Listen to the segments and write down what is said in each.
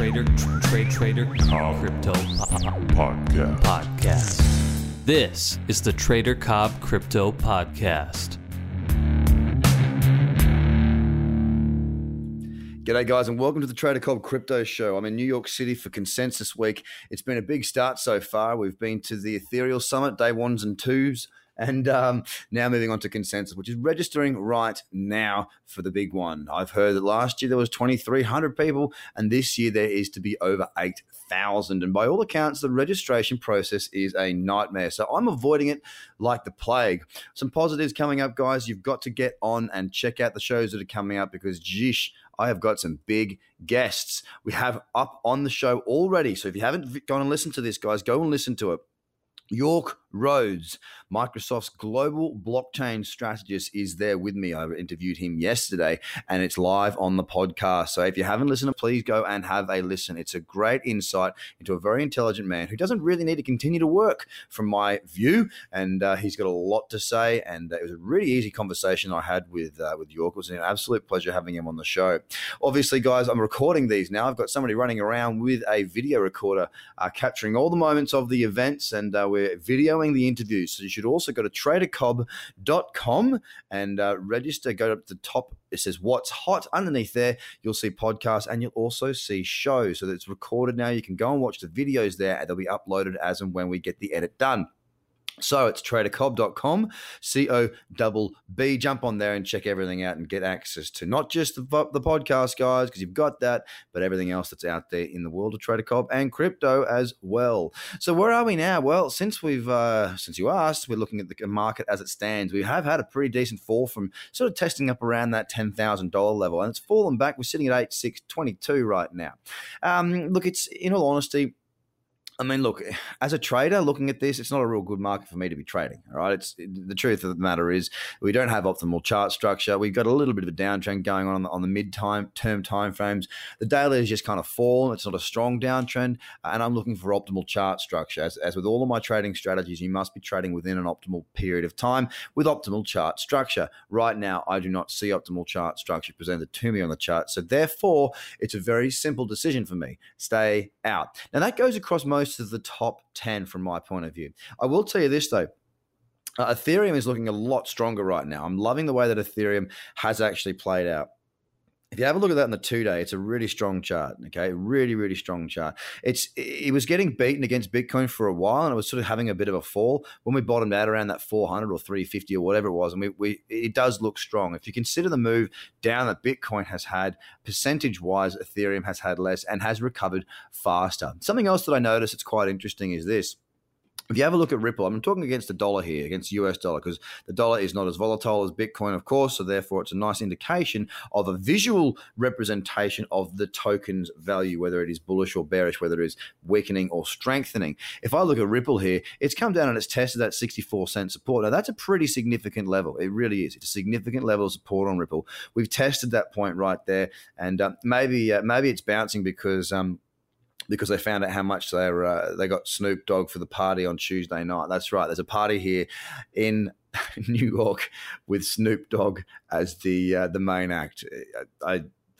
Trader Cobb Crypto Podcast. This is the Trader Cobb Crypto Podcast. G'day guys and welcome to the Trader Cobb Crypto Show. I'm in New York City for Consensus Week. It's been a big start so far. We've been to the Ethereal Summit, day ones and twos, and now moving on to Consensus, which is registering right now for the big one. I've heard that last year there was 2,300 people, and this year there is to be over 8,000. And by all accounts, the registration process is a nightmare. So I'm avoiding it like the plague. Some positives coming up, guys. You've got to get on and check out the shows that are coming up because, geesh, I have got some big guests we have up on the show already. So if you haven't gone and listened to this, guys, go and listen to it. York Rhodes, Microsoft's global blockchain strategist, is there with me. I interviewed him yesterday and it's live on the podcast. So if you haven't listened, please go and have a listen. It's a great insight into a very intelligent man who doesn't really need to continue to work from my view. And he's got a lot to say. And it was a really easy conversation I had with York. It was an absolute pleasure having him on the show. Obviously, guys, I'm recording these now. I've got somebody running around with a video recorder capturing all the moments of the events, and we're videoing the interviews. So you should also go to tradercobb.com and register. Go up to the top. It says what's hot. Underneath there, you'll see podcasts and you'll also see shows. So that it's recorded now. You can go and watch the videos there and they'll be uploaded as and when we get the edit done. So it's tradercobb.com, C-O-B-B. Jump on there and check everything out and get access to not just the podcast, guys, because you've got that, but everything else that's out there in the world of Trader Cobb and crypto as well. So where are we now? Well, since you asked, we're looking at the market as it stands. We have had a pretty decent fall from sort of testing up around that $10,000 level, and it's fallen back. We're sitting at 8,622 right now. Look, it's, in all honesty, I mean, look, as a trader looking at this, it's not a real good market for me to be trading, all right? The truth of the matter is we don't have optimal chart structure. We've got a little bit of a downtrend going on the mid-term timeframes. The daily has just kind of fallen. It's not a strong downtrend, and I'm looking for optimal chart structure. As with all of my trading strategies, you must be trading within an optimal period of time with optimal chart structure. Right now, I do not see optimal chart structure presented to me on the chart, so therefore, it's a very simple decision for me. Stay out. Now, that goes across most of the top 10 from my point of view. I will tell you this though, Ethereum is looking a lot stronger right now. I'm loving the way that Ethereum has actually played out. If you have a look at that in the 2-day, it's a really strong chart, okay? Really, really strong chart. It was getting beaten against Bitcoin for a while, and it was sort of having a bit of a fall. When we bottomed out around that 400 or 350 or whatever it was, and it does look strong. If you consider the move down that Bitcoin has had, percentage-wise, Ethereum has had less and has recovered faster. Something else that I noticed that's quite interesting is this. If you have a look at Ripple, I'm talking against the dollar here, against US dollar, because the dollar is not as volatile as Bitcoin, of course, so therefore it's a nice indication of a visual representation of the token's value, whether it is bullish or bearish, whether it is weakening or strengthening. If I look at Ripple here, it's come down and it's tested that 64-cent support. Now, that's a pretty significant level. It really is. It's a significant level of support on Ripple. We've tested that point right there, and maybe it's bouncing because they found out how much they got Snoop Dogg for the party on Tuesday night. That's right. There's a party here in New York with Snoop Dogg as the main act. I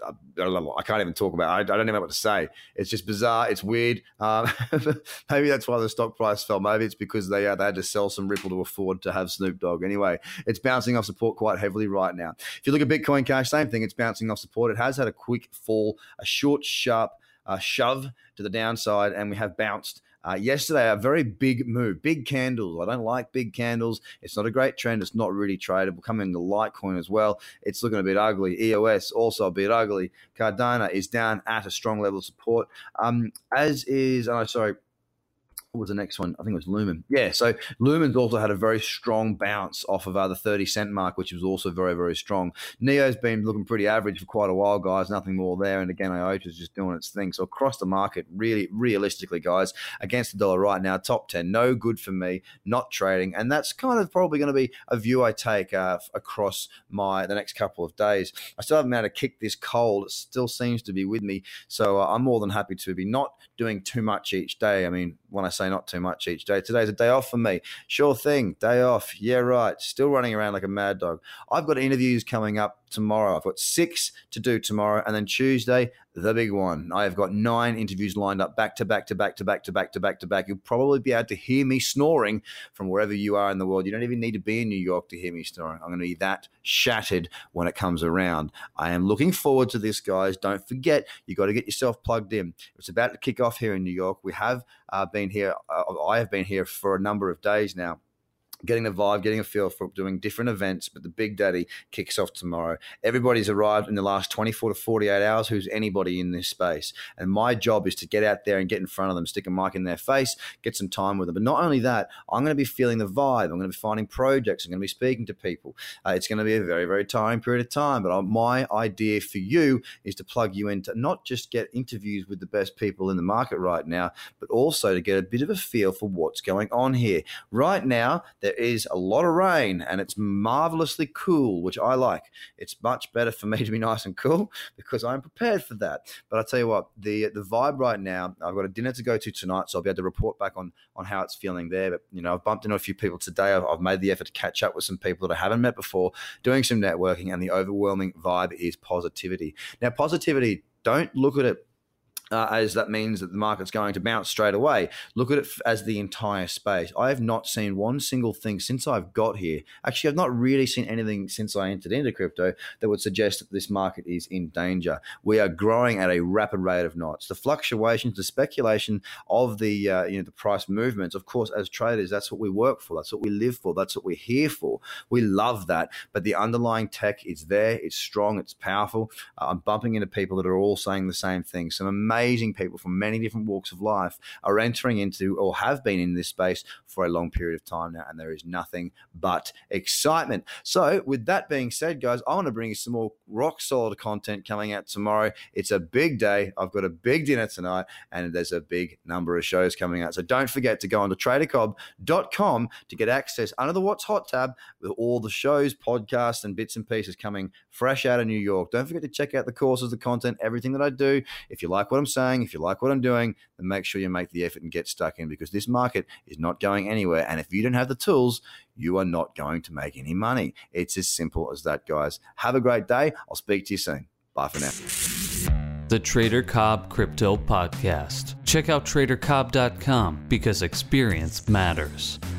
can't even talk about it. I don't even know what to say. It's just bizarre. It's weird. Maybe that's why the stock price fell. Maybe it's because they had to sell some Ripple to afford to have Snoop Dogg. Anyway, it's bouncing off support quite heavily right now. If you look at Bitcoin Cash, same thing. It's bouncing off support. It has had a quick fall, a short, sharp shove to the downside, and we have bounced yesterday. A very big move, big candles. I don't like big candles. It's not a great trend. It's not really tradable. Coming to Litecoin as well, it's looking a bit ugly. EOS also a bit ugly. Cardano is down at a strong level of support, what was the next one? I think it was Lumen. Yeah, so Lumen's also had a very strong bounce off of the 30-cent mark, which was also very, very strong. NEO's been looking pretty average for quite a while, guys. Nothing more there. And again, IOTA's just doing its thing. So across the market, really, realistically, guys, against the dollar right now, top 10, no good for me, not trading. And that's kind of probably going to be a view I take across the next couple of days. I still haven't been able to kick this cold. It still seems to be with me. So I'm more than happy to be not doing too much each day. I mean, when I say not too much each day, today's a day off for me. Sure thing, day off. Yeah, right. Still running around like a mad dog. I've got interviews coming up tomorrow. I've got 6 to do tomorrow, and then Tuesday, the big one. I have got 9 interviews lined up back to back to back to back to back to back to back. You'll probably be able to hear me snoring from wherever you are in the world. You don't even need to be in New York to hear me snoring. I'm going to be that shattered when it comes around. I am looking forward to this, guys. Don't forget, you got to get yourself plugged in. It's about to kick off here in New York. We have been here. I have been here for a number of days now, getting the vibe, getting a feel for doing different events, but the Big Daddy kicks off tomorrow. Everybody's arrived in the last 24 to 48 hours who's anybody in this space. And my job is to get out there and get in front of them, stick a mic in their face, get some time with them. But not only that, I'm going to be feeling the vibe. I'm going to be finding projects. I'm going to be speaking to people. It's going to be a very, very tiring period of time. But my idea for you is to plug you in to not just get interviews with the best people in the market right now, but also to get a bit of a feel for what's going on here. Right now, there is a lot of rain and it's marvelously cool, which I like. It's much better for me to be nice and cool because I'm prepared for that. But I'll tell you what, the vibe right now, I've got a dinner to go to tonight, so I'll be able to report back on how it's feeling there. But, you know, I've bumped into a few people today. I've made the effort to catch up with some people that I haven't met before, doing some networking, and the overwhelming vibe is positivity. Now, positivity, don't look at it as that means that the market's going to bounce straight away. Look at it as the entire space. I have not seen one single thing since I've got here. Actually, I've not really seen anything since I entered into crypto that would suggest that this market is in danger. We are growing at a rapid rate of knots. The fluctuations, the speculation of the the price movements, of course, as traders, that's what we work for. That's what we live for. That's what we're here for. We love that. But the underlying tech is there. It's strong. It's powerful. I'm bumping into people that are all saying the same thing. Some amazing people from many different walks of life are entering into or have been in this space for a long period of time now, and there is nothing but excitement. So with that being said, guys, I want to bring you some more rock solid content coming out tomorrow. It's a big day. I've got a big dinner tonight, and there's a big number of shows coming out. So don't forget to go on to tradercobb.com to get access under the What's Hot tab with all the shows, podcasts, and bits and pieces coming fresh out of New York. Don't forget to check out the courses, the content, everything that I do. If you like what I'm saying, if you like what I'm doing, then make sure you make the effort and get stuck in, because this market is not going anywhere. And if you don't have the tools, you are not going to make any money. It's as simple as that, guys. Have a great day. I'll speak to you soon. Bye for now. The Trader Cobb Crypto Podcast. Check out tradercobb.com because experience matters.